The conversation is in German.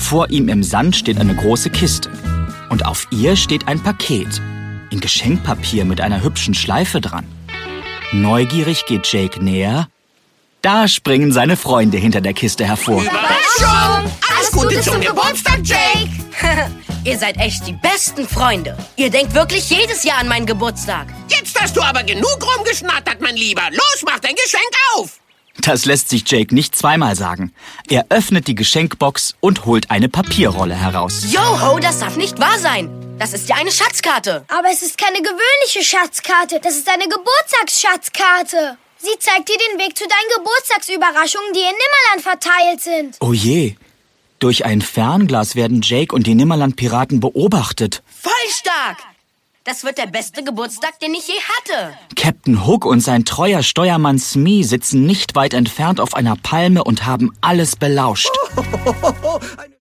Vor ihm im Sand steht eine große Kiste. Und auf ihr steht ein Paket. In Geschenkpapier mit einer hübschen Schleife dran. Neugierig geht Jake näher. Da springen seine Freunde hinter der Kiste hervor. Überraschung! Alles Gute zum Geburtstag, Jake! Ihr seid echt die besten Freunde. Ihr denkt wirklich jedes Jahr an meinen Geburtstag. Jetzt hast du aber genug rumgeschnattert, mein Lieber. Los, mach dein Geschenk auf! Das lässt sich Jake nicht zweimal sagen. Er öffnet die Geschenkbox und holt eine Papierrolle heraus. Joho, das darf nicht wahr sein. Das ist ja eine Schatzkarte. Aber es ist keine gewöhnliche Schatzkarte. Das ist eine Geburtstagsschatzkarte. Sie zeigt dir den Weg zu deinen Geburtstagsüberraschungen, die in Nimmerland verteilt sind. Oh je. Durch ein Fernglas werden Jake und die Nimmerland-Piraten beobachtet. Voll stark. Das wird der beste Geburtstag, den ich je hatte. Captain Hook und sein treuer Steuermann Smee sitzen nicht weit entfernt auf einer Palme und haben alles belauscht.